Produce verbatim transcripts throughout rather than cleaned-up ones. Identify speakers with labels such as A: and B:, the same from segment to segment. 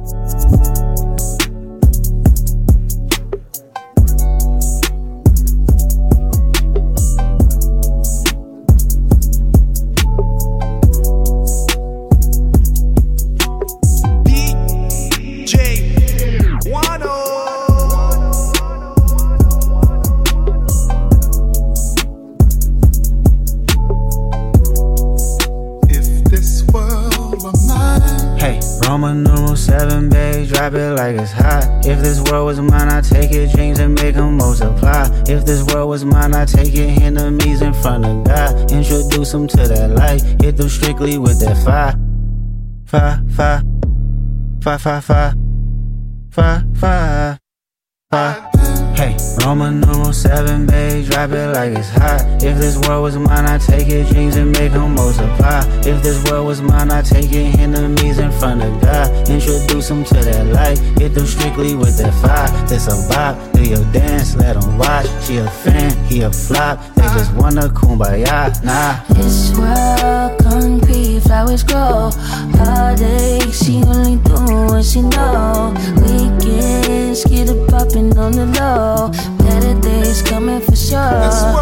A: Roman numeral seven, babe, drop it like it's hot. If this world was mine, I'd take it, dreams and make them multiply. If this world was mine, I'd take it, enemies in front of God. Introduce them to that light, hit them strictly with that fire. Fire, fire, fire, fire, fire, fire, fire, fire. Hey, Roman numeral seven, babe, drop it like it's hot. If this world was mine, I'd take it, dreams and make them multiply. If this world was mine, I'd take it, enemies in front of God. Introduce them to that light, hit them strictly with that fire. This a vibe, do your dance, let them watch. She a fan, he a flop, they just wanna kumbaya, nah.
B: This world concrete, flowers grow. Heartache, she only do what she know. Weekends, get it poppin' on the low. Better days coming for sure.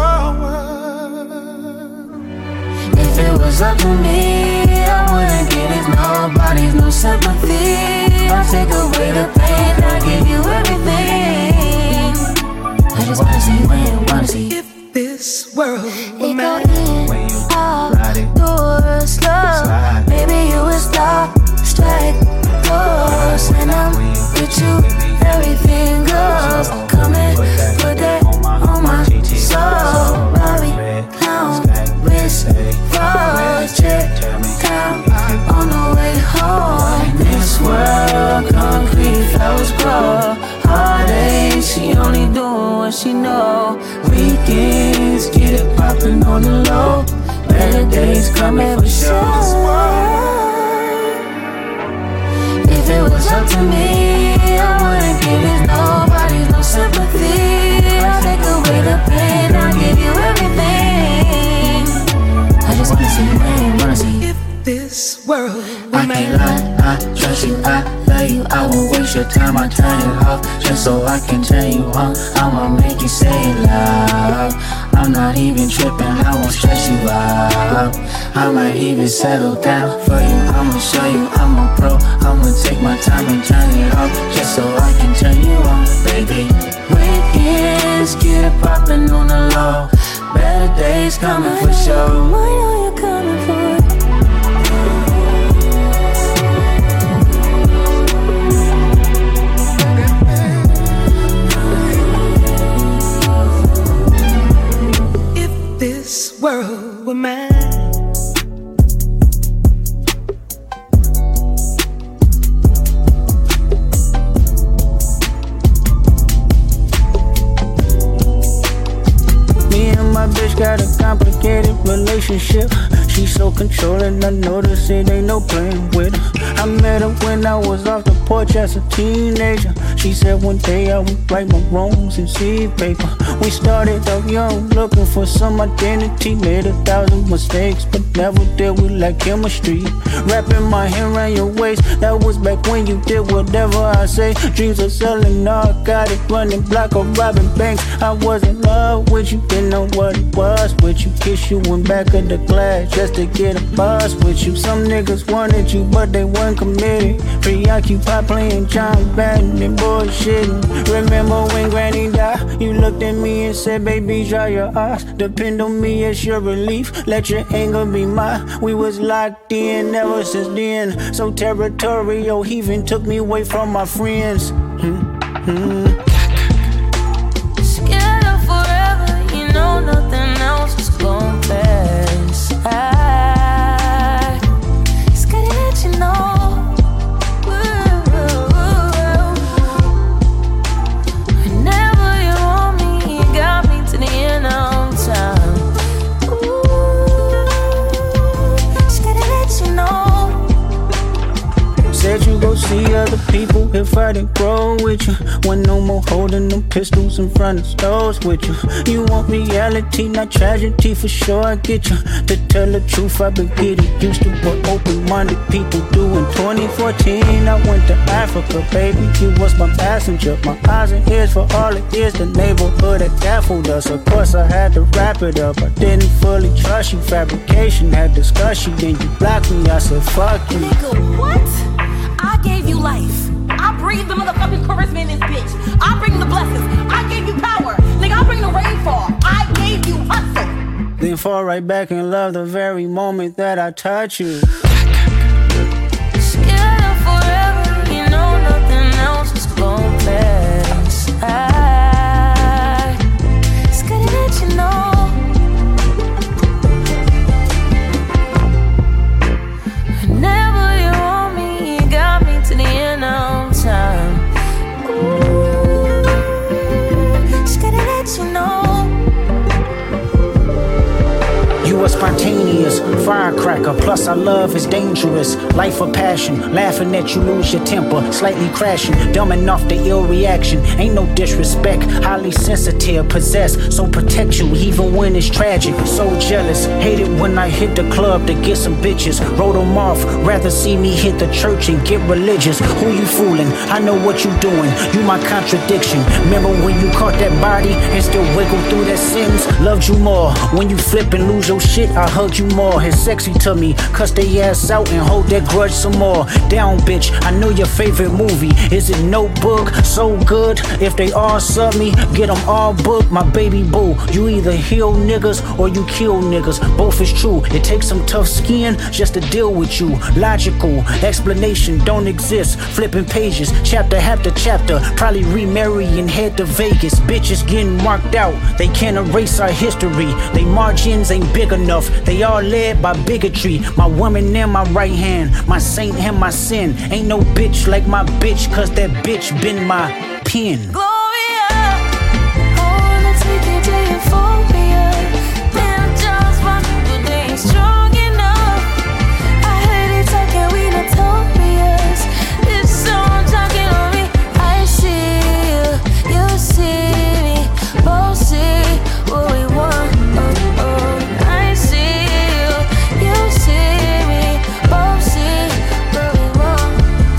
B: If it was up to me, I wouldn't give these nobodies no sympathy. I'll take away the pain, I'll give you everything. I just wanna see when you wanna see.
C: If this world were
B: it
C: mine,
B: go in, out, door, slow. Maybe you would stop, strike, close. And I'm with you, everything goes. Come and put that on my soul. Robbie, clown, wrist, froze, check, count on the way home. This world, concrete, flowers grow. Heartache, she only doing what she know. Weekends, get it poppin' on the low. Better days coming for sure. If it was up to me, I wouldn't give these nobodies no sympathy. I'll take away the pain, I'll give you everything. I just wanna see you when you wanna see.
C: If this world were
A: I can't lie, I trust you, I love you. I won't waste your time, I turn it off just so I can turn you on. I'ma make you say it loud. I'm not even tripping, I won't stress you out. I might even settle down for you. I'ma show you I'm a pro. I'ma take my time and turn it off just so I can turn you on, baby. Weekends, get it poppin' on the low. Better days coming for sure.
B: I know you're coming for it.
C: this world were mine.
A: Me and my bitch got a complicated relationship. She's so controlling, I notice it ain't no playing with her. I met her when I was off the porch as a teenager. She said one day I would right my wrongs and see paper. We started off young, looking for some identity. Made a thousand mistakes, but never did we like chemistry. Wrapping my hand around your waist, that was back when you did whatever I say. Dreams of selling narcotics, running block or robbing banks. I was in love with you, didn't know what it was with you. Kiss you in back of the class just to get a buzz with you. Some niggas wanted you, but they weren't committed. Preoccupied playing John Madden and bullshitting. Remember when Granny died? You looked at me and said, baby, dry your eyes. Depend on me as your relief. Let your anger be mine. We was locked in ever since then. So territorial, he even took me away from my friends. Mm-hmm.
B: Scared of forever, you know nothing else is gon' pass. I just gotta let you know. Whenever you want me, you got me to the end of time. Ooh, just gotta let you know.
A: Said you go see other people if I didn't grow with you. When no more holding them pistols in front of stores with you. You want reality, not tragedy, for sure I get you. To tell the truth, I've been getting used to what open-minded people do. In twenty fourteen, I went to Africa, baby, you was my passenger. My eyes and ears for all it is, the neighborhood that baffled us. Of course I had to wrap it up, I didn't fully trust you. Fabrication had discussion, then you blocked me, I said fuck you.
D: Nigga, what? I gave you life. I breathe the motherfucking charisma in this bitch. I bring the blessings. I gave you power. Nigga, I bring the rainfall. I gave you hustle.
A: Then fall right back in love the very moment that I touch you.
B: Scared of forever, you know nothing else is gon' pass. I, it's gotta let you know. Whenever you want me, you got me to the end of time. Ooh, just gotta let you know.
A: You are spontaneous, firecracker, plus our love is dangerous. Life of passion, laughing at you lose your temper, slightly crashing, dumbing off the ill reaction. Ain't no disrespect, highly sensitive, possessed, so protect you even when it's tragic. So jealous, hate it when I hit the club to get some bitches. Wrote them off, rather see me hit the church and get religious. Who you fooling? I know what you doing, you my contradiction. Remember when you caught that body and still wiggle through that sentence? Loved you more, when you flip and lose your shit, I hug you more. It's sexy to me, cuss they ass out and hold that grudge some more. Down bitch, I know your favorite movie. Is it Notebook? So good, if they all sub me, get them all booked. My baby boo, you either heal niggas or you kill niggas. Both is true, it takes some tough skin just to deal with you. Logical, explanation don't exist. Flipping pages, chapter after chapter. Probably remarry and head to Vegas. Bitches getting marked out, they can't erase our history. They margins ain't big enough, they all led by bigotry. My woman in my right hand, my saint and my sin. Ain't no bitch like my bitch, cause that bitch been my pen.
B: Gloria, I wanna take you to euphoria. Them just run, but they ain't strong enough. I heard it talking, we notorious. This song talking on me. I see you, you see me, both see what we want. Oh, oh. I see you, you see me, both see what we want.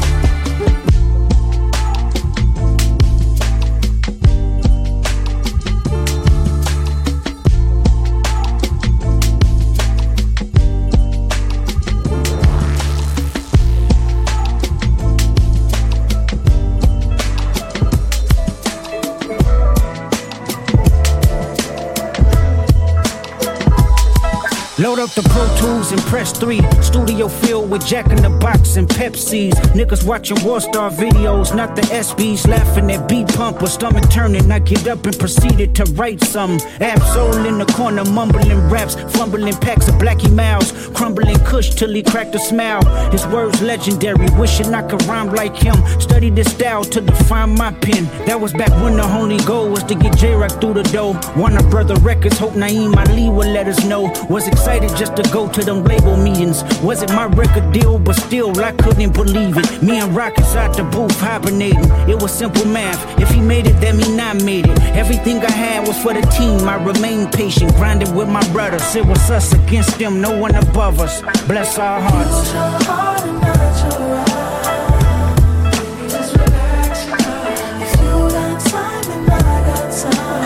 A: Load up the Pro Tools and press three. Studio filled with Jack in the Box and Pepsis. Niggas watching War Star videos, not the S Bs. Laughing at beat pump or stomach turning. I get up and proceeded to write something. Absol in the corner, mumbling raps, fumbling packs of Blackie Miles, crumbling Kush till he cracked a smile. His words legendary, wishing I could rhyme like him. Studied this style to define my pen. That was back when the only goal was to get J-Rock through the door. Warner Brother Records, hope Naeem Ali would let us know. Was excited just to go to them label meetings. Wasn't my record deal, but still I couldn't believe it. Me and Rock inside the booth hibernating. It was simple math. If he made it, that mean I made it. Everything I had was for the team. I remained patient, grinding with my brothers. It was us against them, no one above us. Bless our hearts.
B: Use your heart and not your eyes. Just relax now. If you got time and I got time.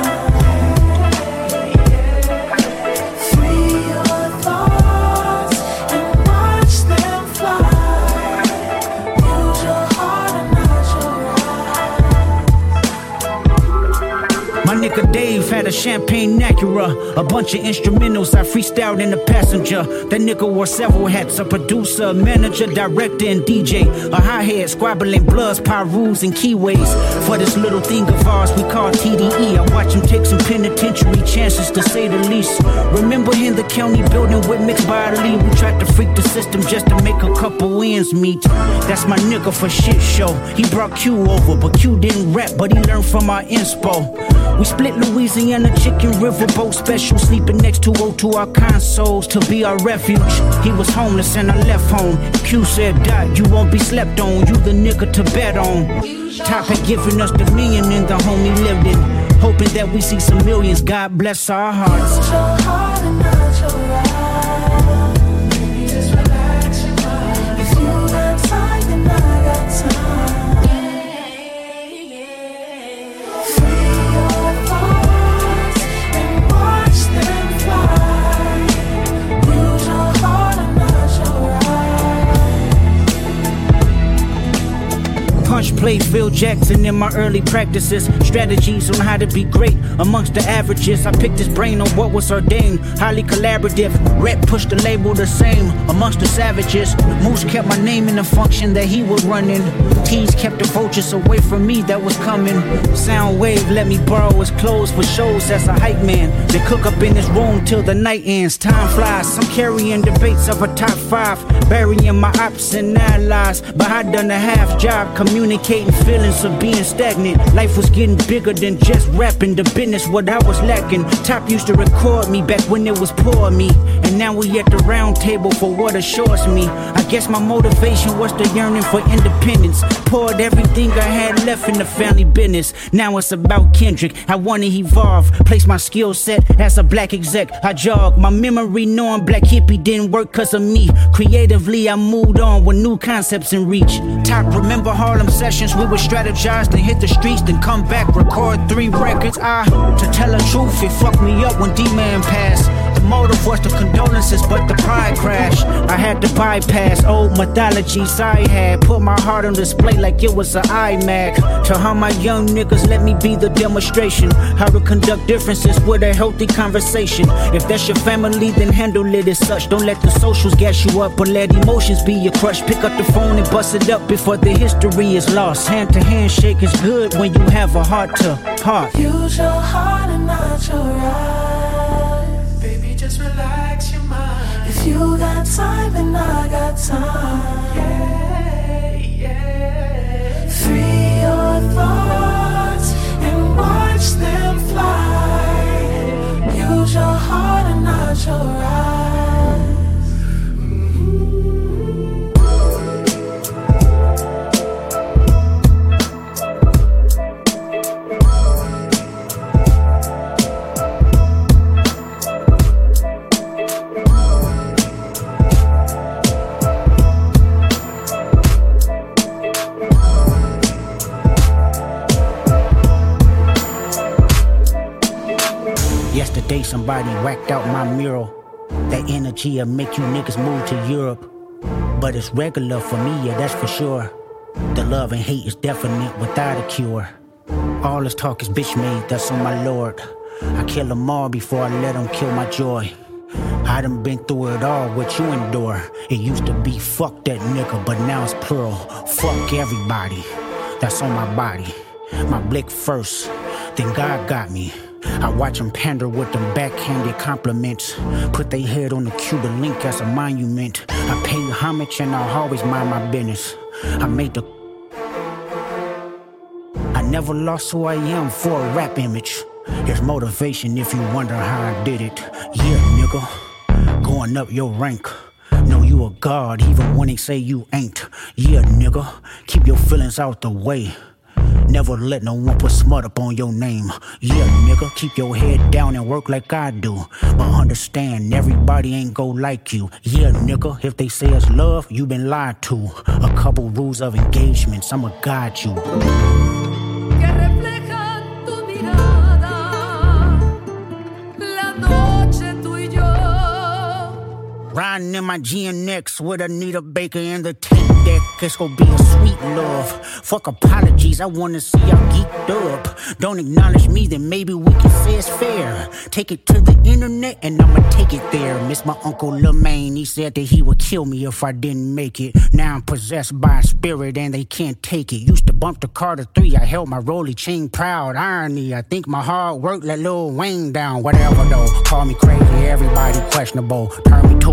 A: Nigga Dave had a champagne Acura, a bunch of instrumentals I freestyled in the passenger. That nigga wore several hats, a producer, a manager, director, and D J. A hi-hat, squabbling bloods, pyrus, and keyways. For this little thing of ours we call T D E. I watch him take some penitentiary chances, to say the least. Remember in the county building with mixed bodily, we tried to freak the system just to make a couple ends meet. That's my nigga for shit show. He brought Q over, but Q didn't rap, but he learned from our inspo. We split Louisiana in a chicken riverboat special, sleeping next to O to our consoles to be our refuge. He was homeless and I left home. Q said, Dot, you won't be slept on, you the nigga to bet on. Top had given us the million in the home he lived in, hoping that we see some millions. God bless our hearts.
B: Use your heart and not your right. Baby, just relax your mind. If you got time, then I got time. Yeah, yeah. Free your thoughts and watch them fly. Use your heart and not your right.
A: Punch play Phil Jackson in my early practices. Strategies on how to be great amongst the averages. I picked his brain on what was ordained. Highly collaborative. Rep pushed the label the same amongst the savages. Moose kept my name in the function that he was running. Tease kept the vultures away from me that was coming. Soundwave let me borrow his clothes for shows as a hype man. They cook up in his room till the night ends. Time flies. I'm carrying debates of a top five, burying my ops and allies. But I done a half job communicating feelings of being stagnant. Life was getting bigger than just rapping. The business what I was lacking. Top used to record me back when it was poor me, and now we at the round table for what assures me. I guess my motivation was the yearning for independence. Poured everything I had left in the family business. Now it's about Kendrick. I wanna evolve, place my skill set as a black exec. I jog my memory knowing Black Hippie didn't work cause of me. Creatively I moved on with new concepts in reach. Top remember Harlem sessions, we would strategize, then hit the streets, then come back, record three records. I, to tell the truth, it fucked me up when D-Man passed. The motive was the condolences, but the pride crashed. I had to bypass old mythologies I had, put my heart on display like it was an iMac. To how my young niggas let me be the demonstration, how to conduct differences with a healthy conversation. If that's your family, then handle it as such. Don't let the socials gas you up, but let emotions be your crush. Pick up the phone and bust it up before the history is lost. Hand to hand shake is good when you have a heart to heart.
B: Use your heart and not your eyes.
C: Baby, just relax your mind.
B: If you got time, then I got time.
C: Yeah, yeah.
B: Free your thoughts and watch them fly. Use your heart and not your eyes.
A: Yesterday somebody whacked out my mural. That energy'll make you niggas move to Europe. But it's regular for me, yeah, that's for sure. The love and hate is definite without a cure. All this talk is bitch made, that's on my lord. I kill them all before I let them kill my joy. I done been through it all, what you endure. It used to be fuck that nigga, but now it's plural. Fuck everybody, that's on my body. My blick first, then God got me. I watch them pander with them backhanded compliments. Put they head on the Cuban link as a monument. I pay homage and I always mind my business. I made the... I never lost who I am for a rap image. There's motivation if you wonder how I did it. Yeah, nigga, going up your rank. Know you a god even when they say you ain't. Yeah, nigga, keep your feelings out the way. Never let no one put smut up on your name. Yeah, nigga, keep your head down and work like I do. But understand, everybody ain't go like you. Yeah, nigga, if they say it's love, you been lied to. A couple rules of engagements, I'ma guide you. Riding in my G N X with Anita Baker in the tape deck. It's gonna be a sweet love. Fuck apologies, I wanna see y'all geeked up. Don't acknowledge me, then maybe we can say it's fair. Take it to the internet and I'ma take it there. Miss my uncle Lemaine, he said that he would kill me if I didn't make it. Now I'm possessed by a spirit and they can't take it. Used to bump the Carter three, I held my rolly chain proud. Irony, I think my hard work let Lil Wayne down. Whatever though, call me crazy, everybody questionable. Turn me to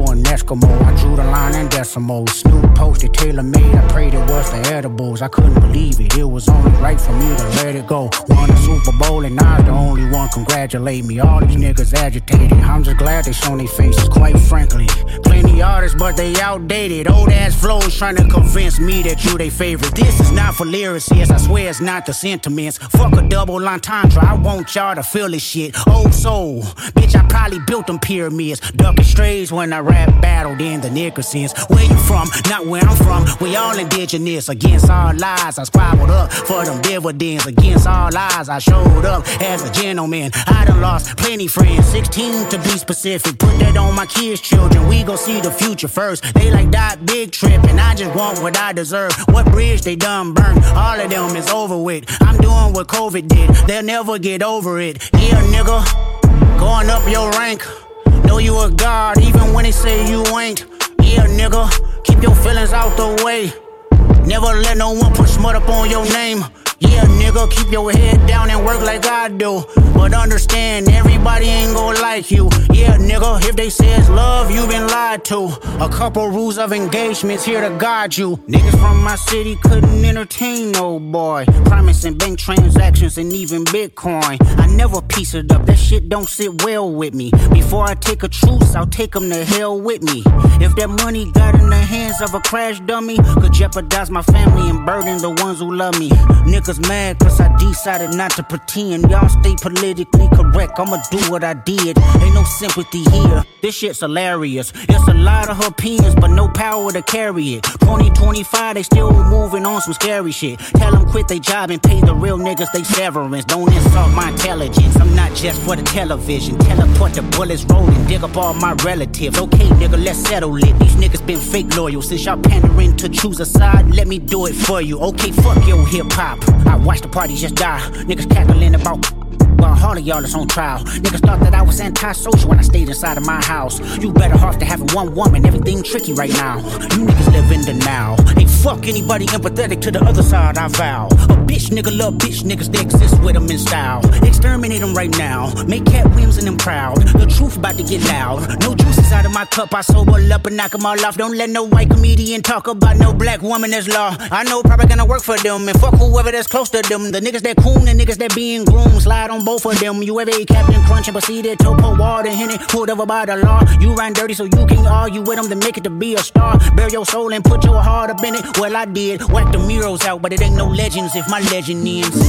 A: an Eskimo. I drew the line in decimals. Snoop posted tailor-made. I prayed it was the edibles. I couldn't believe it. It was only right for me to let it go. Won the Super Bowl and I was the only one. Congratulate me. All these niggas agitated. I'm just glad they shown their faces. Quite frankly, plenty artists, but they outdated. Old ass flows trying to convince me that you they favorite. This is not for lyricists. I swear it's not the sentiments. Fuck a double entendre. I want y'all to feel this shit. Old soul, bitch. I probably built them pyramids. Ducking strays when I rap battled in the Nickersons. Where you from? Not where I'm from. We all indigenous. Against all lies, I squabbled up for them dividends. Against all lies, I showed up as a gentleman. I done lost plenty friends, sixteen to be specific. Put that on my kids' children. We gon' see the future first. They like that big trip, and I just want what I deserve. What bridge they done burned? All of them is over with. I'm doing what COVID did. They'll never get over it. Yeah, nigga, going up your rank. Know you a god, even when they say you ain't. Yeah, nigga, keep your feelings out the way. Never let no one put smut up on your name. Yeah, nigga, keep your head down and work like I do. But understand, everybody ain't gon' like you. Yeah, nigga, if they say it's love, you been lied to. A couple rules of engagement's here to guide you. Niggas from my city couldn't entertain no boy. Promising bank transactions and even Bitcoin. I never piece it up, that shit don't sit well with me. Before I take a truce, I'll take them to hell with me. If that money got in the hands of a crash dummy, could jeopardize my family and burden the ones who love me. Niggas mad cause I decided not to pretend. Y'all stay politically correct, I'ma do what I did. Ain't no sympathy here, this shit's hilarious. It's a lot of opinions but no power to carry it. Twenty twenty-five, they still moving on some scary shit. Tell them quit they job and pay the real niggas they severance. Don't insult my intelligence, I'm not just for the television. Teleport the bullets rolling, dig up all my relatives. Okay nigga, let's settle it. These niggas been fake loyal. Since y'all pandering to choose a side, let me do it for you. Okay, fuck your hip hop, I watch the party just die. Niggas cackling about while all of y'all is on trial. Niggas thought that I was antisocial when I stayed inside of my house. You better off to having one woman, everything tricky right now. You niggas live in denial. Ain't fuck anybody empathetic to the other side, I vow. A bitch nigga love bitch niggas, they exist with them in style. Exterminate them right now, make Cat Williams and them proud. The truth about to get loud. No juice inside of my cup, I sober up and knock them all off. Don't let no white comedian talk about no black woman as law. I know probably gonna work for them and fuck whoever that's close to them. The niggas that coon, the niggas that being groomed, slide on both of them. You ever ate Captain Crunch and proceeded to pour water in it? Pulled over by the law. You ran dirty so you can't argue with them to make it to be a star. Bear your soul and put your heart up in it. Well, I did. Whack the murals out, but it ain't no legends if my legend ends.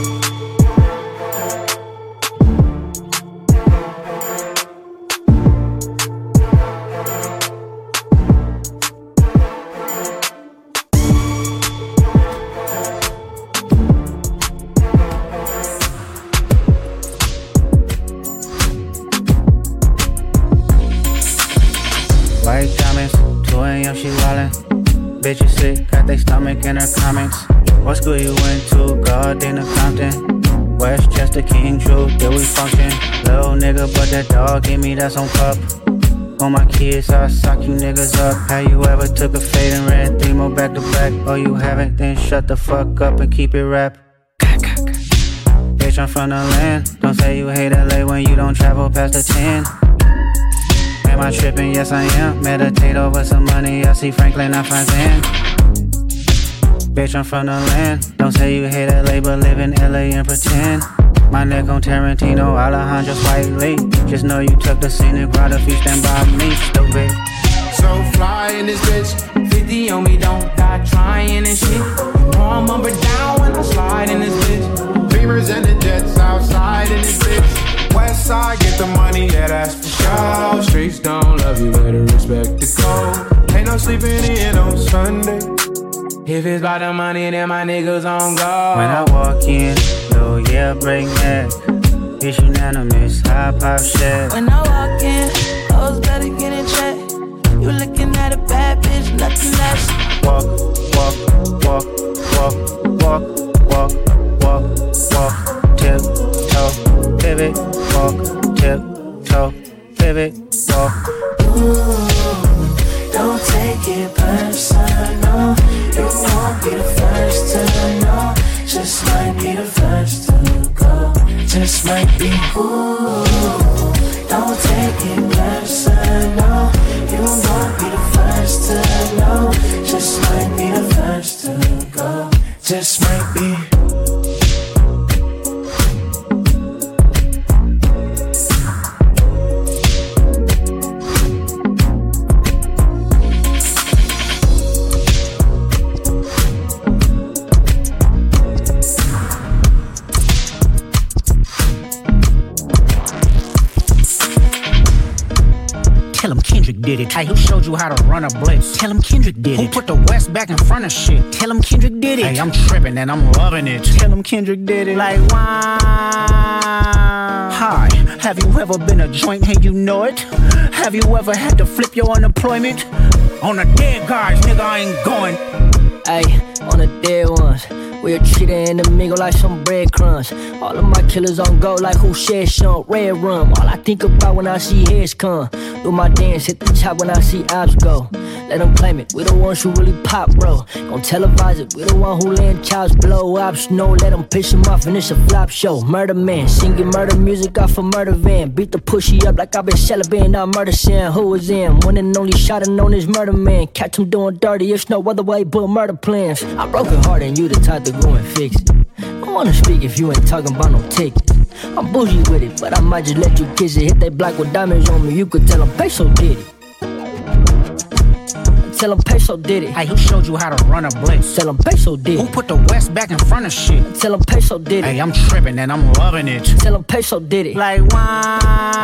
A: White diamonds, two a.m. she wildin'. Bitches sick, got they stomach in her comments. What school you went to? Gardena Compton. Westchester, King Drew, did we function? Little nigga, but that dog give me that on cup. On my kids, I sock you niggas up. Have you ever took a fade and ran three more back to back? Oh, you haven't? Then shut the fuck up and keep it rap. Bitch, I'm from the land. Don't say you hate L A when you don't travel past the ten. Am I tripping? Yes, I am. Meditate over some money. I see Franklin, I find Zen. Bitch, I'm from the land. Don't say you hate L A, but live in L A and pretend. My neck on Tarantino, Alejandro Spike Lee. Just know you took the scenic route if you stand by me, stupid.
E: So fly in this bitch. fifty on me, don't die trying and shit. You know I'm up and down when I slide in this bitch. Beamers and the jets outside in this bitch. West side, get the money, yeah, that's for sure. Streets don't love you, better respect the code. Ain't no sleeping in on Sunday. If it's about the money, then my niggas on go.
A: When I walk in, no, yeah, break neck. It's unanimous, high pop shit.
B: When I walk in, hoes better get in check. You looking at a bad bitch, nothing less.
A: Walk, walk, walk, walk, walk, walk, walk, walk, tip, toe, pivot, walk, tip, toe, pivot, walk.
B: Ooh, don't take it personal. You won't be the first to know. Just might be the first to go. Just might be. Ooh, don't take it personal. You
C: just might be.
A: Tell him Kendrick did it. Hey, who showed you how to run a blitz? Tell him Kendrick did it. Who put the West back in front of shit? Tell him Kendrick did it. Hey, I'm tripping and I'm loving it. Tell him Kendrick did it. Like, wow. Hi, have you ever been a joint and you know it? Have you ever had to flip your unemployment? On the dead guys, nigga, I ain't going.
F: Ayy, on the dead ones. We'll treat her in the mingle like some breadcrumbs. All of my killers on go like who shed some red rum. All I think about when I see heads come. Do my dance, hit the top when I see ops go. Let them claim it, we the ones who really pop, bro. Gon' televise it, we the one who land chops, blow ops. No, let them piss them off and it's a flop show. Murder man, singing murder music off a murder van. Beat the pussy up like I been celebrating out murder sin. Who was in? One and only shot and known as murder man. Catch him doing dirty, it's no other way but murder plans. I'm broken heart and you the type to go and fix it. I wanna speak if you ain't talking about no tickets. I'm bougie with it, but I might just let you kiss it. Hit that block with diamonds on me, you could tell them Peso did it. Tell them Peso did it.
A: Hey, who showed you how to run a blitz?
F: Tell them Peso did it.
A: Who put the West back in front of shit?
F: Tell them Peso did it.
A: Hey, I'm tripping and I'm loving it.
F: Tell them Peso did it.
A: Like, wow.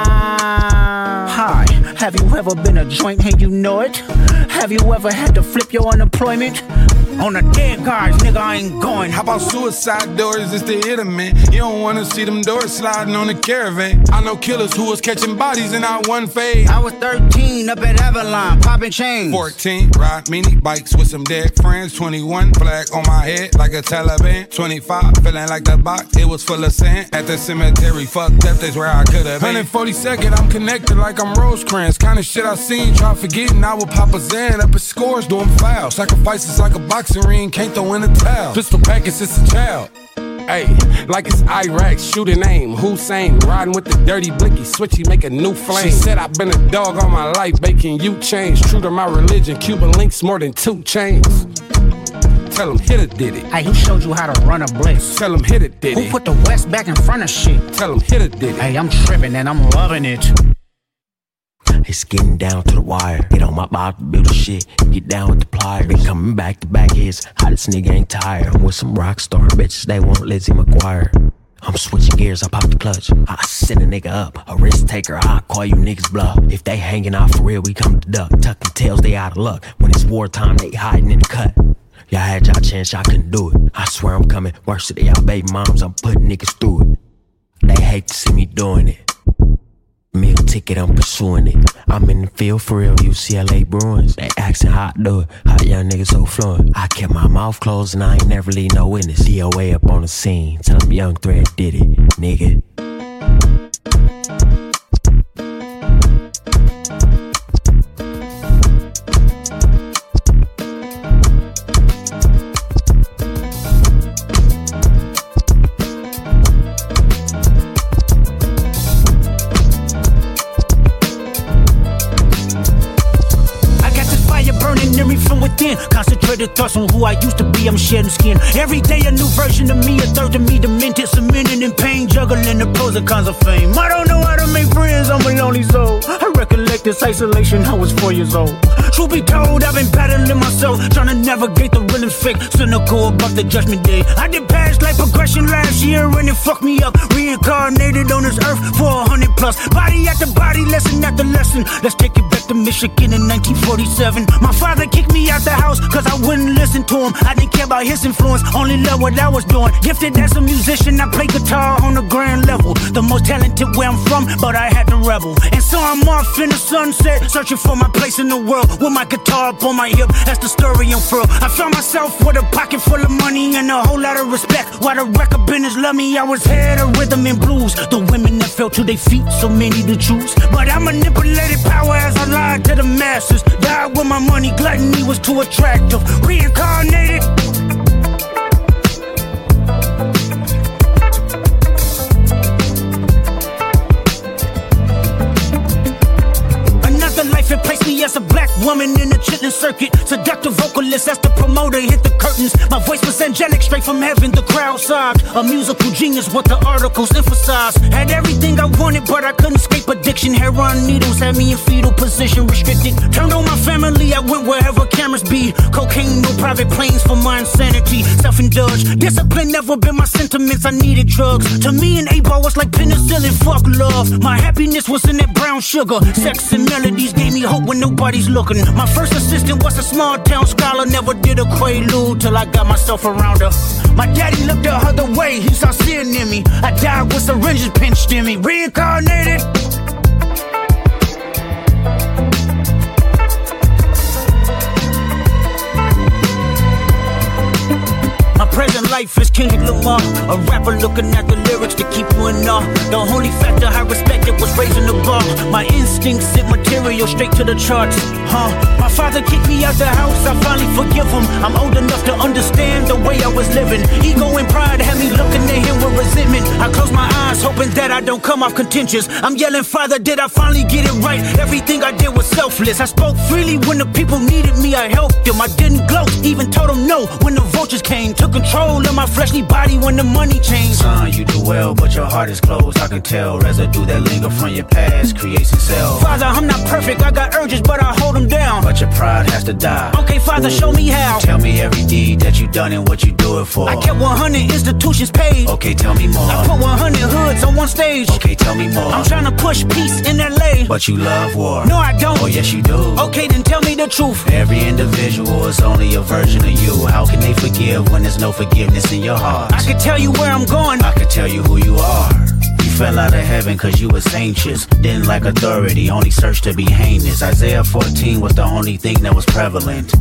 A: Hi, have you ever been a joint and you know it? Have you ever had to flip your unemployment? On the dead guys, nigga, I ain't going.
E: How about suicide doors? It's the hit 'em, man. You don't wanna see them doors sliding on the caravan. I know killers who was catching bodies in our one fade.
A: I was thirteen up at Avalon, popping chains.
E: fourteen, ride mini bikes with some dead friends. twenty-one, flag on my head like a Taliban. twenty-five, feeling like the box, it was full of sand. At the cemetery, fucked up, that's where I could've been. one forty-second, I'm connected like I'm Rosecrans. Kinda shit I seen, try forgetting I would pop a Zan. Up at scores, doing fouls. Sacrifices like a boxing ring, can't throw in a towel. Pistol packets, it's a child. Ayy, like it's Iraq, shooting aim, Hussein, riding with the dirty blicky, switchy, make a new flame. She said I've been a dog all my life, baking you change. True to my religion, Cuban links more than two chains. Tell him hit it, did it.
A: Hey, who showed you how to run a blitz?
E: Tell him hit it, did it.
A: Who put the West back in front of shit?
E: Tell him hit it, did it.
A: Hey, I'm tripping and I'm loving it.
G: It's getting down to the wire. Get on my body, build a shit. Get down with the pliers. Been coming back to back hits. Hottest nigga ain't tired. I'm with some rock star bitches. They want Lizzie McGuire. I'm switching gears. I pop the clutch. I send a nigga up. A risk taker. I call you niggas bluff. If they hanging out for real, we come to duck. Tucking tails, they out of luck. When it's wartime, they hiding in the cut. Y'all had y'all chance, y'all couldn't do it. I swear I'm coming. Worse to y'all baby moms. I'm putting niggas through it. They hate to see me doing it. Meal ticket, I'm pursuing it. I'm in the field for real, U C L A Bruins. They asking how I do it, how young niggas so fluent. I kept my mouth closed and I ain't never leave no witness. D O A up on the scene, tell them Young Thread did it, nigga.
A: Concentrated thoughts on who I used to be, I'm shedding skin. Every day a new version of me, a third of me demented, cemented in pain, juggling the pros and cons of fame. I don't know how to make friends, I'm a lonely soul. I recollect this isolation, I was four years old. Truth be told, I've been battling myself, trying to navigate the rhythm's fake, cynical about the judgment day. I did past life progression last year and it fucked me up. Reincarnated on this earth for a hundred plus. Body after body, lesson after lesson. Let's take it back to Michigan in nineteen forty-seven. My father kicked me out the house cause I wouldn't listen to him. I didn't care about his influence, only loved what I was doing. Gifted as a musician, I play guitar on the grand level. The most talented where I'm from, but I had to rebel. And so I'm off in the sunset, searching for my place in the world. With my guitar up on my hip, that's the story unfurled. I found myself with a pocket full of money and a whole lot of respect. While the record business loved me, I was head of rhythm and blues. The women that fell to their feet, so many to choose. But I manipulated power as I lied to the masses. Died with my money, gluttony was too attractive. Reincarnated. Another life, it placed me as a black woman in the chitlin circuit. Seductive vocalist as the promoter hit the curtains. My voice was angelic, straight from heaven, the crowd sobbed. A musical genius, what the articles emphasized. Had everything I wanted, but I couldn't escape addiction. Heroin needles had me in fetal position, restricted. Turned on my family, I went wherever cameras be. Cocaine, no private planes for my insanity. Self-indulged, discipline never been my sentiments. I needed drugs. To me, an eight ball was like penicillin, fuck love. My happiness was in that brown sugar. Sex and melodies gave me hope when nobody's looking. My first assistant was a small town scholar. Never did a quaalude till I got myself around her. My daddy looked the other way, he saw sin in me. I died with syringes pinched in me. Reincarnated. My present life is Kendrick Lamar, a rapper looking at the lyrics to keep you in awe. The only factor I respected was raising the bar. My instincts sent material straight to the charts. Huh? My father kicked me out the house, I finally forgive him. I'm old enough to understand the way I was living. Ego and pride had me looking at him with resentment. I close my eyes, hoping that I don't come off contentious. I'm yelling, Father, did I finally get it right? Everything I did was selfless. I spoke freely when the people needed me, I helped them. I didn't gloat, even told them no when the vultures came. Took control of my fleshly body when the money changed.
H: Son, you do well, but your heart is closed. I can tell residue that linger from your past creates itself.
A: Father, I'm not perfect, I got urges, but I hold them down.
H: But your pride has to die.
A: Okay, Father, show me how.
H: Tell me every deed that you done and what you do it for.
A: I kept one hundred institutions paid.
H: Okay, tell me more.
A: I put one hundred hoods on one stage.
H: Okay, tell me more.
A: I'm trying to push peace in L A.
H: But you love war.
A: No, I don't.
H: Oh, yes, you do.
A: Okay, then tell me the truth.
H: Every individual is only a version of you. How can they forgive when there's no forgiveness in your heart?
A: I can tell you where I'm going.
H: I can tell you who you are. You fell out of heaven cause you was anxious. Didn't like authority, only searched to be heinous. Isaiah fourteen was the only thing that was prevalent.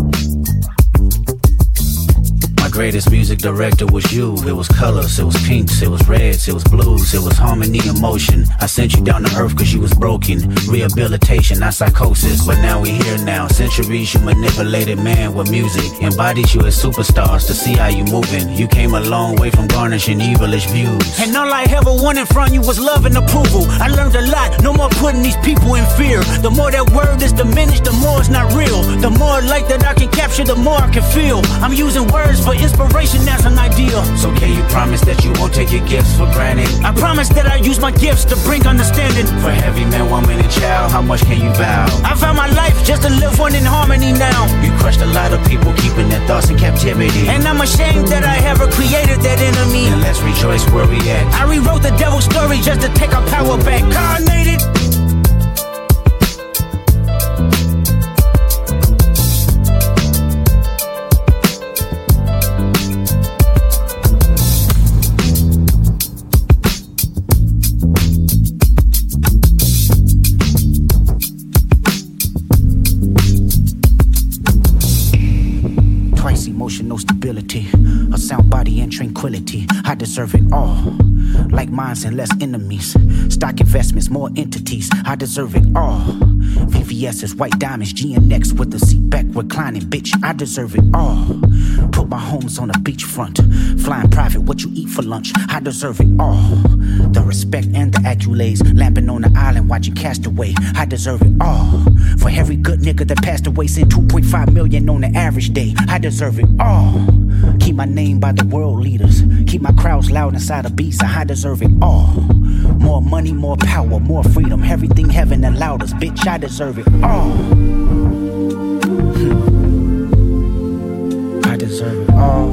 H: My greatest music director was you. It was colors, it was pinks, it was reds, it was blues, it was harmony and motion. I sent you down to earth cause you was broken. Rehabilitation, not psychosis. But now we here now. Centuries you manipulated man with music. Embodied you as superstars to see how you moving. You came a long way from garnishing evilish views.
A: And all I ever wanted from you was love and approval. I learned a lot, no more putting these people in fear. The more that word is diminished, the more it's not real. The more light that I can capture, the more I can feel. I'm using words for inspiration as an ideal.
H: So can you promise that you won't take your gifts for granted?
A: I promise that I use my gifts to bring understanding.
H: For every man, woman, and child, how much can you vow?
A: I found my life just to live one in harmony now.
H: You crushed a lot of people keeping their thoughts in captivity.
A: And I'm ashamed that I ever created that enemy.
H: And let's rejoice where we at.
A: I rewrote the devil's story just to take our power back. Carnated. Emotional stability, a sound body and tranquility. I deserve it all. Like minds and less enemies. Stock investments, more entities. I deserve it all. V V S's, white diamonds, G N X with the seat back reclining. Bitch, I deserve it all. Put my homes on a beachfront. Flying private, what you eat for lunch. I deserve it all. The respect and the accolades. Lamping on the island, watching Castaway. I deserve it all. For every good nigga that passed away, sent two point five million on the average day. I deserve it all. Keep my name by the world leaders. Keep my crowds loud inside a beast. I deserve it all. More money, more power, more freedom. Everything heaven allowed us. Bitch, I deserve it all. Hmm. I deserve it all.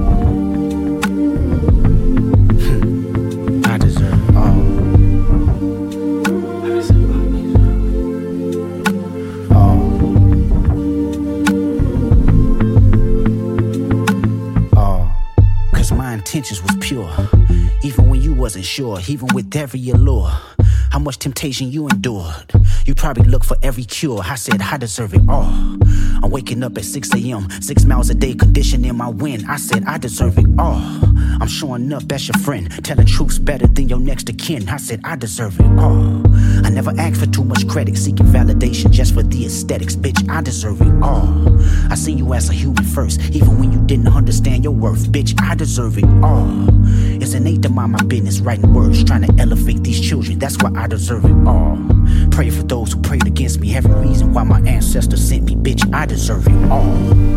A: Hmm. I deserve it all. Intentions was pure, even when you wasn't sure, even with every allure. How much temptation you endured. You probably look for every cure. I said I deserve it all. I'm waking up at six a.m. Six miles a day, conditioning my wind. I said I deserve it all. I'm showing up as your friend, telling truths better than your next of kin. I said I deserve it all. I never asked for too much credit, seeking validation just for the aesthetics. Bitch, I deserve it all. I see you as a human first, even when you didn't understand your worth. Bitch, I deserve it all. It's innate to mind my business, writing words, trying to elevate these children. That's why I deserve it all.
H: pray for those who prayed against me. Every reason why my ancestors sent me, bitch, I deserve it all.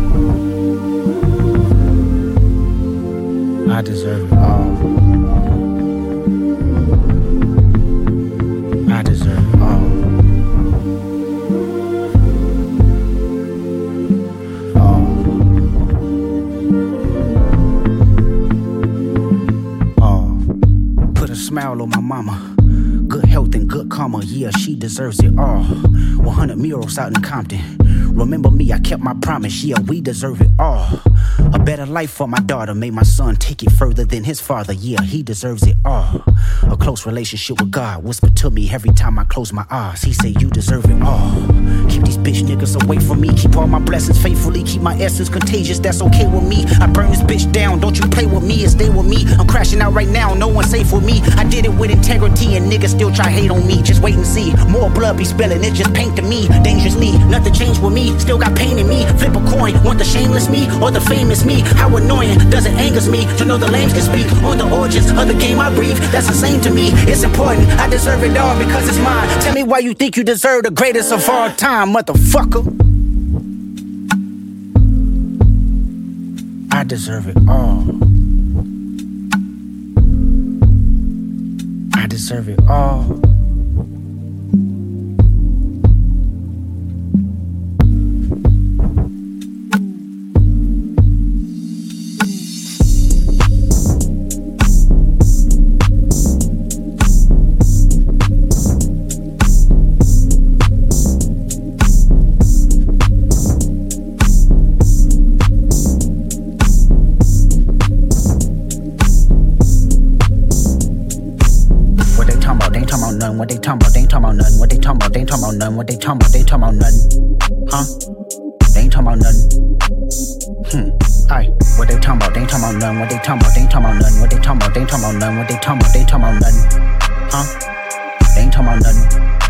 H: I deserve it all. I deserve it all. All. All. Put a smile on my mama. Good health and good karma, yeah, she deserves it all. one hundred murals out in Compton. Remember me, I kept my promise, yeah, we deserve it all. A better life for my daughter, made my son take it further than his father, yeah, he deserves it all. A close relationship with God, whisper to me every time I close my eyes. He say, you deserve it all. Keep these bitch niggas away from me, keep all my blessings faithfully, keep my essence contagious, that's okay with me. I burn this bitch down, don't you play with me and stay with me. I'm crashing out right now, no one's safe with me. I did it with integrity and niggas still try hate on me. Just wait and see, more blood be spilling, it just paint to me. Dangerously, nothing changed with me, still got pain in me. Flip a coin, want the shameless me or the famous me? How annoying does it angers me to know the lames can speak on the origins of the game I breathe? That's insane to me, it's important, I deserve it all because it's mine. Tell me why you think you deserve the greatest of all time, motherfucker. I deserve it all. I deserve it all. What they talking about, they ain't talking about nothing. What they talking about, they ain't talking about nothing. What they talking about, they ain't talking about nothing. Huh? They ain't talking about nothing. Hmm. Aye. What they talking about, they ain't talking about nothing. What they talking about, they ain't talking about nothing. What they talking about, they ain't talking about nothing. What they talking about, they ain't talking about nothing. Huh? They ain't talking about nothing.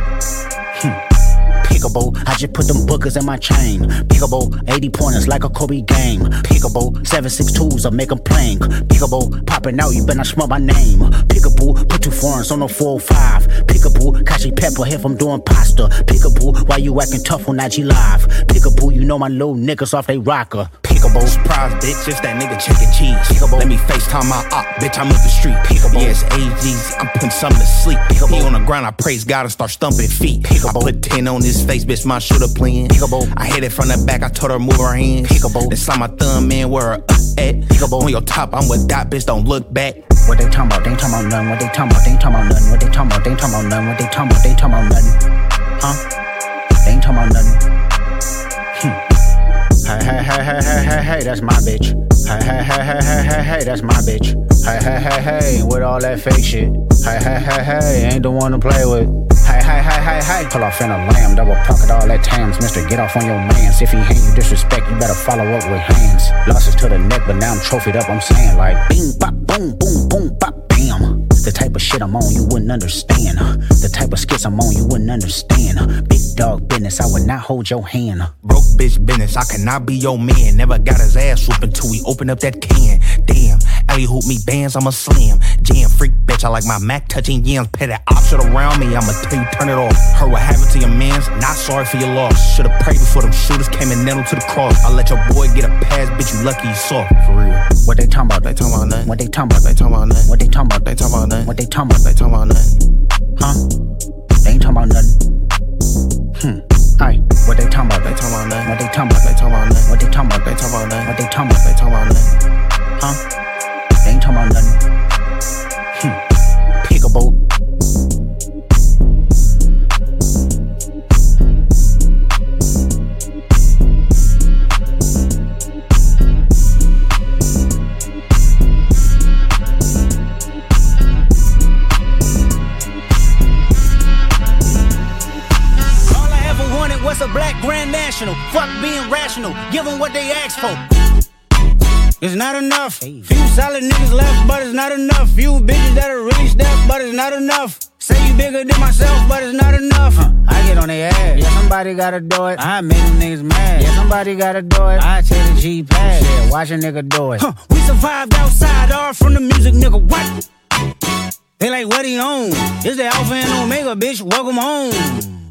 H: Hmm. Pickable, I just put them bookers in my chain. Pickable, eighty pointers like a Kobe game. Pickable, seven six twos, I make them playing. Pickable, popping out, you better not smell my name. Pickable, put two foreigns on no four oh five. Pickable, Kashi Pepper if I'm doing pasta. Pickable, why you acting tough on I G Live? Pickable, you know my little niggas off they rocker. Pickable,
E: surprise, bitch, it's that nigga chicken cheese. Pickable, let me FaceTime my op, bitch, I'm up the street. Pickable, yes, A Gs, I'm putting something to sleep. Pickable, he on the ground, I praise God and start stumping feet. Pickable, I put ten on his face, bitch, my shooter playing. Pickable, I hit it from the back, I told her move her hands. Pickable, then slide my thumb in where her up at. Pickable, on your top, I'm with that bitch, don't look back.
H: What they talking about, they ain't talking about nothing. What they talking about, they ain't talking about nothing. What they talking about, they ain't talking about nothing. What they talking about, they ain't talking about nothing. Huh? They ain't talking about nothing. Hmm. Hey, hey, hey, hey, hey, hey, hey, that's my bitch. Hey, hey, hey, hey, hey, hey, hey, that's my bitch. Hey, hey, hey, hey, with all that fake shit. Hey, hey, hey, hey, ain't the one to play with. Hey, hey, hey, hey, hey, pull off in a lamb, double pocket all that tams. Mister, get off on your mans. If he hand you disrespect, you better follow up with hands. Losses to the neck, but now I'm trophied up, I'm saying like bing, bop, boom, boom, boom, bop, bam. The type of shit I'm on, you wouldn't understand. The type of skits I'm on, you wouldn't understand. Big dog business, I would not hold your hand.
E: Broke bitch business, I cannot be your man. Never got his ass whooped until we open up that can. Damn, alley hoop me bands, I'm a slam. Jam freak bitch, I like my Mac touching yams. Pay that option around me, I'ma tell you turn it off. Heard what happened to your mans, not sorry for your loss. Should've prayed before them shooters came and nailed to the cross. I let your boy get a pass, bitch, you lucky you soft, for real.
H: What they talking about?
E: They talking about nothing.
H: What they talking about?
E: They talking about nothing.
H: What they talking about?
E: They talking about nothing.
H: What they talking about?
E: They talking about nothing.
H: Huh? They ain't talking about nothing. Hmm. Aye. What they talking about?
E: They talking about nothing.
H: What they talking about?
E: They talking about nothing.
H: What they talking about?
E: They talking about nothing.
H: What they talking about?
E: They talking about nothing.
H: Huh? They ain't talking about nothing. Hmm. Pickable.
I: What's a black grand national? Fuck being rational, give them what they ask for. It's not enough. Few solid niggas left, but it's not enough. Few bitches that are really stepped, but it's not enough. Say you bigger than myself, but it's not enough. Huh. I get on their ass. Yeah, somebody gotta do it. I make them niggas mad. Yeah, somebody gotta do it. I take the G pass. Yeah, watch a nigga do it. Huh. We survived outside, all from the music, nigga. What? They like, what he on? It's the Alpha and Omega, bitch. Welcome home.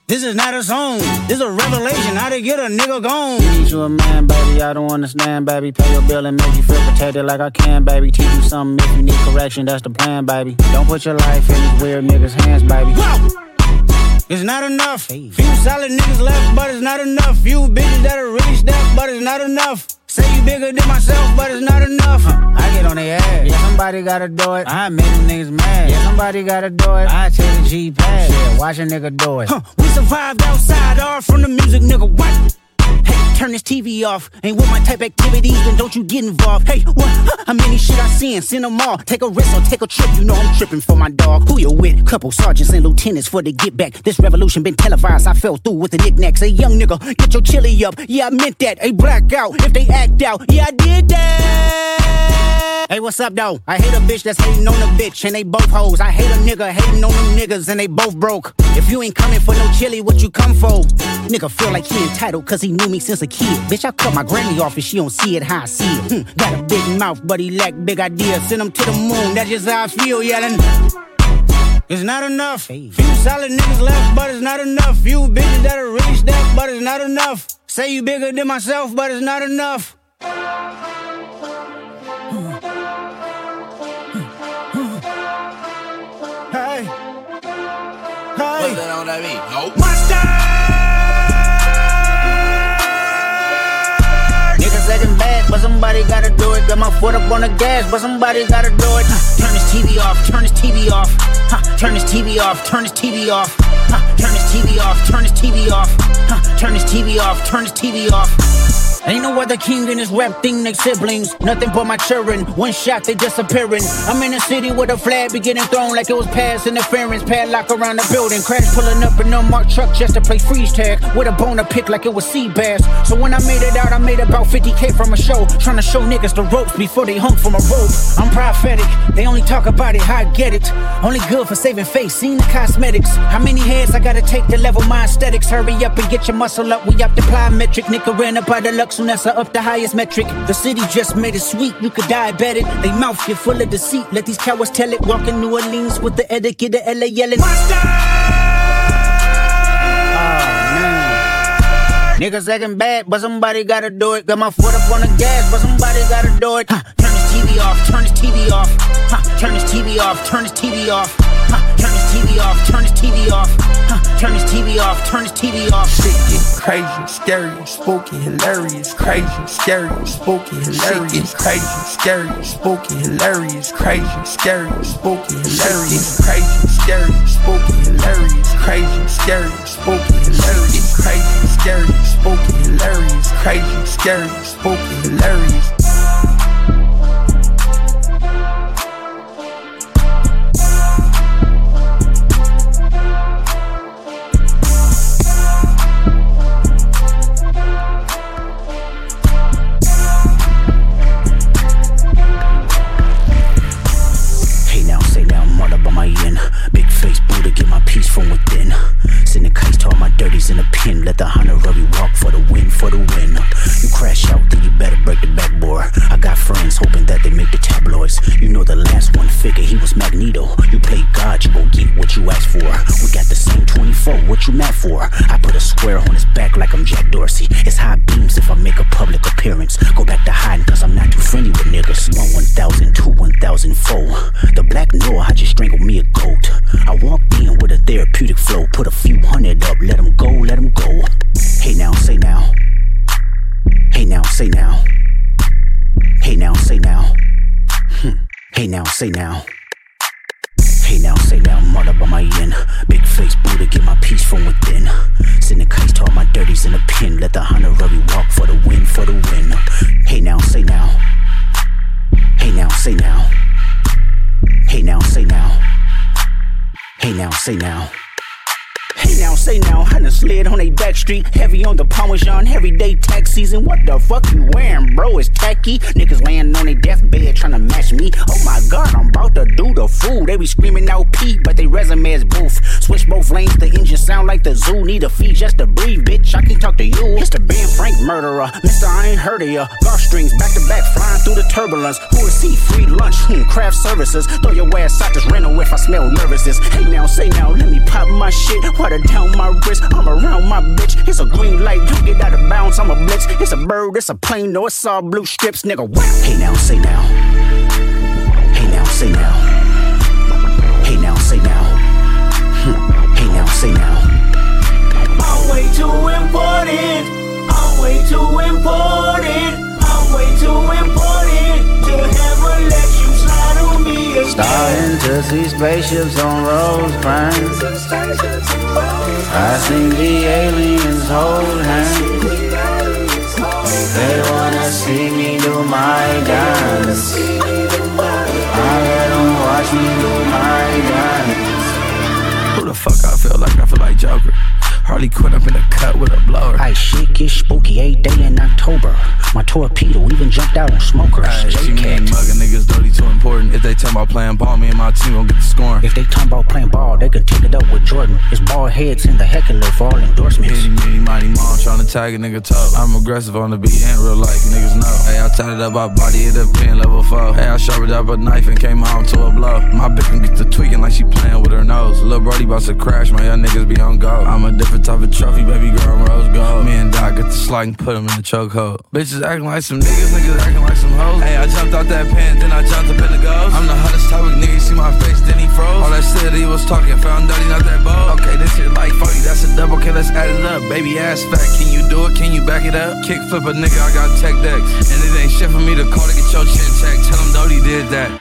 I: This is not a song, this is a revelation. How to get a nigga gone.
A: Need you a man, baby, I don't understand, baby. Pay your bill and make you feel protected like I can, baby. Teach you something if you need correction, that's the plan, baby. Don't put your life in these weird niggas' hands, baby.
I: Whoa! It's not enough. Few solid niggas left, but it's not enough. Few bitches that are really stepped, but it's not enough. Say you bigger than myself, but it's not enough. Huh. I get on their ass.
A: Yeah, somebody gotta do it.
I: I make them niggas mad.
A: Yeah, somebody gotta do it.
I: I take the G pad.
A: Yeah, watch a nigga do it.
I: Huh. We survived outside, all from the music, nigga. What? Hey, turn this T V off. Ain't with my type activities, then don't you get involved. Hey, what? How many shit I seen? Send them all. Take a risk or take a trip. You know I'm tripping for my dog. Who you with? Couple sergeants and lieutenants for the get back. This revolution been televised. I fell through with the knickknacks. Hey, young nigga, get your chili up. Yeah, I meant that. Hey, black out if they act out. Yeah, I did that. Hey, what's up, though? I hate a bitch that's hating on a bitch, and they both hoes. I hate a nigga hating on them niggas, and they both broke. If you ain't coming for no chili, what you come for? Nigga feel like he entitled, cause he knew me since a kid. Bitch, I cut my granny off and she don't see it how I see it. Hm, got a big mouth, but he lack big ideas. Send him to the moon, that's just how I feel, yelling. It's not enough. Few solid niggas left, but it's not enough. Few bitches that are really stepped, but it's not enough. Say you bigger than myself, but it's not enough. Hey, hey,
J: what's that on that beat? Nope.
I: Monster!
A: Niggas acting bad, but somebody gotta do it. Got my foot up on the gas, but somebody gotta do it. Turn this T V off, turn this T V off. Huh, turn this T V off, turn this T V off. Huh, turn this T V off, turn this T V off. Huh, turn this T V off, turn this T V off. Ain't no other king in this rap thing, they siblings. Nothing but my children. One shot, they disappearing. I'm in the city with a flag be getting thrown like it was past interference. Padlock around the building. Crash pulling up in an unmarked truck just to play freeze tag. With a boner pick like it was sea bass. So when I made it out, I made about fifty K from a show. Trying to show niggas the ropes before they hung from a rope. I'm prophetic. They only talk about it, how I get it. Only good for saving face, seen the cosmetics. How many heads I gotta take to level my aesthetics? Hurry up and get your muscle up. We up the plyometric. Nigga ran up by the luck. Soon as I up the highest metric. The city just made it sweet, you could diabetic. They mouth get full of deceit, let these cowards tell it. Walk in New Orleans with the etiquette of L A yelling Monster! Oh man. Niggas acting bad, but somebody gotta do it. Got my foot up on the gas, but somebody gotta do it. Huh, turn this T V off, turn this T V off. Huh, turn this T V off, turn this T V off. Huh, turn this T V off, turn this T V off. Huh, turn this T V off, turn this T V off.
K: Shit get crazy, scary, spooky, hilarious. Crazy, scary, spooky, hilarious. Shit get crazy, scary, spooky, hilarious. Crazy, scary, spooky, hilarious. Crazy, scary, spooky, hilarious. Crazy, scary, spooky, hilarious. Crazy, scary, spooky, hilarious. Crazy, scary, spooky, hilarious.
F: From within, send the case to all my dirties in the pen. Let the honorary walk for the win, for the win. You crash out, then you better break the backboard. I got friends hoping that they make the tabloids. You know the last one figure, he was Magneto. You play God, you gon' get what you asked for. We got the same twenty-four, what you mad for? I put a square on his back like I'm Jack Dorsey. It's high beams if I make a public appearance. Go back to hiding cause I'm not too friendly with niggas. One one thousand, two one thousand four. The black Noah, I just strangled me a goat. I walked in with a therapeutic flow. Put a few hundred up, let him go, let him go. Hey now, say now. Hey now, say now. Hey now, say now. Hm. Hey now, say now. Hey now, say now, murder by my end. Big face Buddha, get my peace from within. Send the case to all my dirties in the pen. Let the honorary walk for the win, for the win. Hey now, say now. Hey now, say now. Hey now, say now. Hey now, say now. Hey now, say now, I done slid on a back street. Heavy on the Parmesan, everyday tax season. What the fuck you wearing, bro? It's tacky. Niggas laying on their deathbed trying to match me. Oh my god, I'm about to do the fool. They be screaming out P, but they resume is boof. Switch both lanes, the engine sound like the zoo. Need a fee just to breathe, bitch, I can't talk to you. It's the Ben Frank murderer, Mister I ain't heard of ya. Gar strings back to back, flying through the turbulence. Who
J: Who is he? Free lunch, hmm, craft services. Throw your ass out this rental if I smell nervousness. Hey now, say now, let me pop my shit. Water down my wrist, I'm around my bitch. It's a green light, you get out of bounds, I'm a blitz. It's a bird, it's a plane, no, it's all blue strips, nigga. What? Hey now, say now. Hey now, say now. Hey now, say now. Hmm. Hey now, say now.
A: I'm way too important. I'm way too important. I'm way too important to ever let you slide on me again.
L: Starting to see spaceships on Rosecrans. I seen the aliens hold hands. They wanna see me do my dance. I let them watch me do my dance.
K: Who the fuck I feel like? I feel like Joker. Harley Quinn up in the cut with a blower.
J: Ice shit get spooky eight day in October. My torpedo even jumped out on smokers.
K: Ay, she mean mugging niggas dirty too important. If they talking about playing ball, me and my team gon' get the scoring.
J: If they talking about playing ball, they could take it up with Jordan. It's bald heads in the heckler for all endorsements.
K: Hitty, mitty, mighty, mom tryna tag a nigga toe. I'm aggressive on the beat and real life, niggas know. Hey, I tied it up, I body it up, pin level four. Hey, I sharpened up a knife and came home to a blow. My bitch can get to tweaking like she playing with her nose. Lil' Brody bout to crash, my young niggas be on go. I'm a different type of trophy, baby girl, rose gold. Me and Doc get the slide and put him in the chokehold. Bitches acting like some niggas, niggas acting like some hoes. Hey, I jumped out that pen, then I jumped up in the ghost. I'm the hottest topic, nigga, you see my face, then he froze. All that shit he was talking, found out he not that bold. Okay, this shit like forty, that's a double, okay, let's add it up. Baby ass fat, can you do it, can you back it up? Kick flip a nigga, I got tech decks. And it ain't shit for me to call to get your chin checked. Tell him Dodie did that.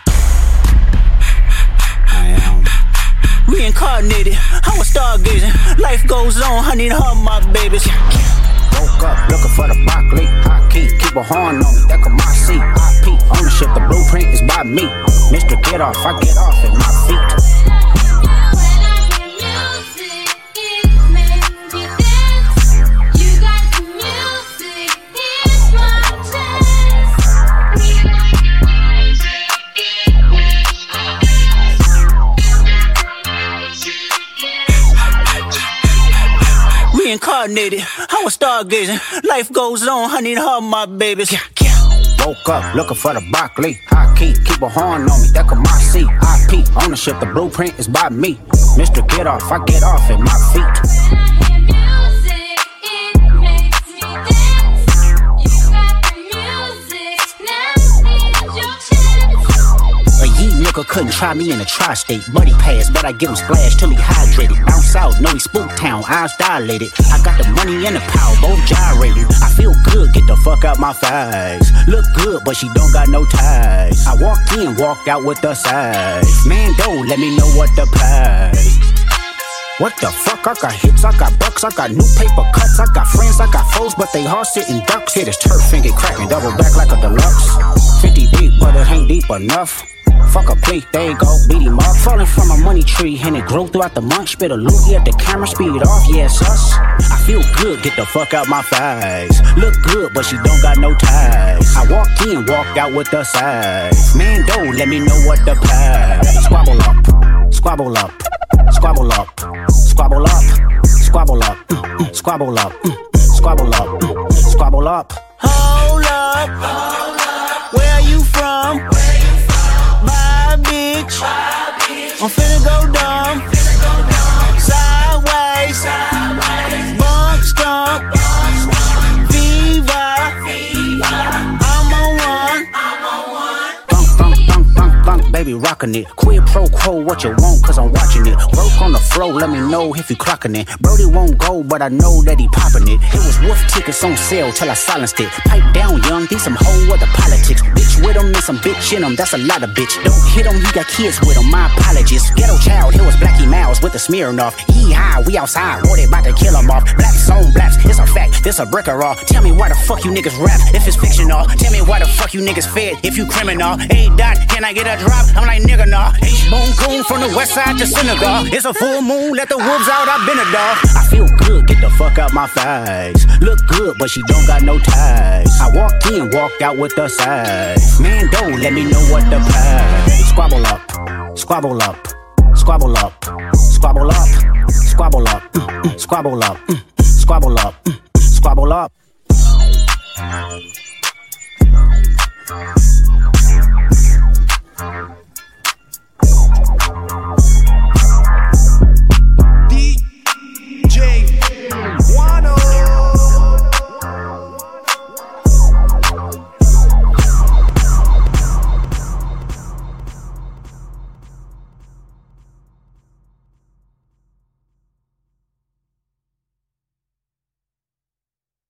J: I am reincarnated, I was stargazing. Life goes on, I need all my babies. Woke up looking for the broccoli. Hot key, keep a horn on me, that could my seat. I P, ownership, the blueprint is by me. Mister Get Off, I get off at my feet. Reincarnated, I was stargazing. Life goes on, I need all my babies. Yeah, yeah. Woke up looking for the broccoli. High key, keep a horn on me, that could my seat. I P, ownership, the blueprint is by me. Mister Get Off, I get off at my feet. Nigga couldn't try me in a tri-state. Buddy pass, but I give him splash till he hydrated. Bounce out, know he spook town, eyes dilated. I got the money and the power, both gyrating. I feel good, get the fuck out my thighs. Look good, but she don't got no ties. I walked in, walked out with the size. Man, don't let me know what the price. What the fuck? I got hits, I got bucks, I got new paper cuts, I got friends, I got foes, but they all sitting ducks. Hit his turf and get cracking, double back like a deluxe. fifty deep, but it ain't deep enough. Fuck a plea, there you go, beat him up. Falling from a money tree, and it grew throughout the month. Spit a loogie at the camera, speed it off, yeah, it's us. I feel good, get the fuck out my thighs. Look good, but she don't got no ties. I walked in, walked out with the size. Man, don't let me know what the price. Squabble up, squabble up, squabble up, squabble up, squabble up, mm, mm, squabble up, mm, mm, squabble up, mm, squabble up.
A: Hold up, hold up. Where you from? Bye, bitch. I'm finna go dumb. Sideways. Bunk skunk. Viva. I'm on one.
J: Bunk, bunk, bunk, bunk, bunk, baby, rockin' it. Quid pro quo, what you want, cause I'm watching it. Broke on the floor, let me know if you clocking it. Brody won't go, but I know that he popping it. It was wolf tickets on sale till I silenced it. Pipe down, young, these some whole other politics. Bitch with him and some bitch in him, that's a lot of bitch. Don't hit him, he got kids with him, my apologies. Ghetto child, here was Blackie Mouse with a Smirnoff. He high, we outside, boy, they about to kill him off. Blacks on blacks, it's a fact, this a brick or all. Tell me why the fuck you niggas rap if it's fictional. Tell me why the fuck you niggas fed if you criminal. Hey, Dot, can I get a drop? I'm like, nigga, nah. H-Bone Coon from the west side to Senegal. It's a full moon, let the wolves out, I've been a dog. I feel good, get the fuck out my thighs. Look good, but she don't got no ties. I walked in, walked out with the size. Man, don't let me know what the price. Squabble up, squabble up, squabble up, squabble up, squabble up, mm, mm, squabble up, mm, mm, squabble up, mm, mm, squabble up.